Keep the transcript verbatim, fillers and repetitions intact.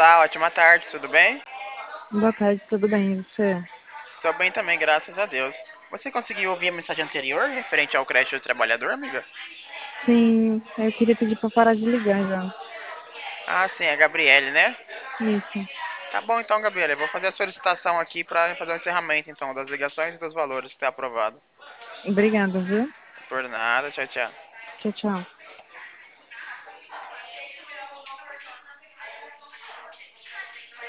Olá, ótima tarde, tudo bem? Boa tarde, tudo bem? E você? Tô bem também, graças a Deus. Você conseguiu ouvir a mensagem anterior referente ao crédito do trabalhador, amiga? Sim, eu queria pedir pra parar de ligar já. Ah, sim, é a Gabriele, né? Isso. Tá bom então, Gabriele, eu vou fazer a solicitação aqui pra fazer o encerramento então das ligações e dos valores que tá aprovado. Obrigada, viu? Por nada, tchau, tchau. Tchau, tchau.